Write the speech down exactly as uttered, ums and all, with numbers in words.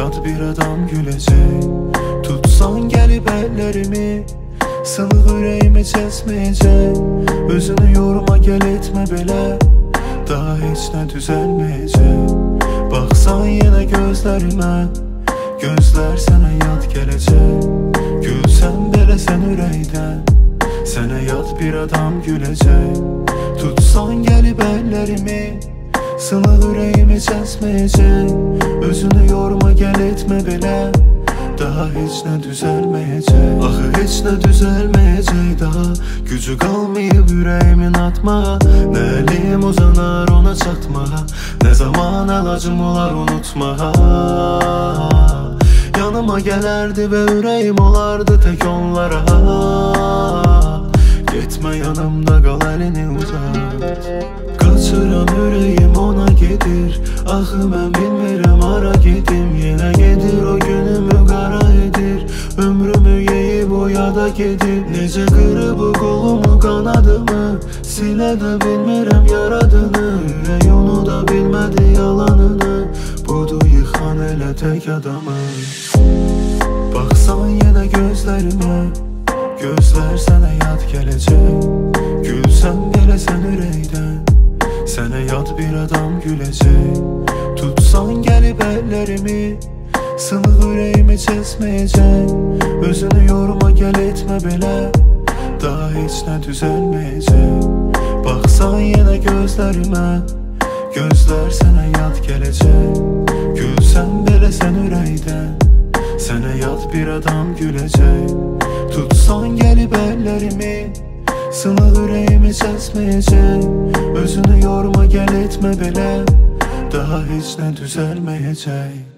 yad bir adam güləcək. Tutsan gəlib əllərimi, sınıq ürəyimi kəsməyəcək. Özünü yorma, gəl etmə belə, daha heç nə düzəlməyəcək. Baxsan yenə gözlərimə, gözlər sənə yad gələcək. Gülsən belə sən ürəkdən, sənə yad bir adam güləcək. Tutsan gəlib əllərimi, sınıq ürəyimi kəsməyəcək. Özünü yorma, gəl etmə belə, daha heç nə düzəlməyəcək. Axı heç nə düzəlməyəcək daha, gücü qalmayıb ürəyimin atmağa. Nə əlim uzanar ona çatmağa, nə zaman əlacım olar unutmağa. Yanıma gələrdi və ürəyim olardı tək onlara. Getmə yanımda qal, əlini uzat. Qaçıram ürəyim ona gedir, axı mən bilmirəm hara gedim. Yenə gedir o günümü qara edir, ömrümü yeyib o yada gedir. Necə qırıb o qolumu qanadımı, silə də bilmirəm yaradını. Ürək onu da bilmədi yalanını, budur yıxan elə tək adamı. Baxsan yenə gözlərimə, gözlər sənə yad gələcək. Gülsən belə sən ürəkdən, sənə yad bir adam güləcək. Tutsan gəlib əllərimi, sınıq ürəyimi kəsməyəcək. Özünü yorma, gəl etmə belə, daha heç nə düzəlməyəcək. Baxsan yenə gözlərimə, gözlər sənə yad gələcək. Gülsən belə sən ürəkdən, sənə yad bir adam güləcək. Tutsan gəlib əllərimi, sınıq ürəyimi kəsməyəcək. Özünü yorma, gəl etmə belə, daha heç nə düzəlməyəcək.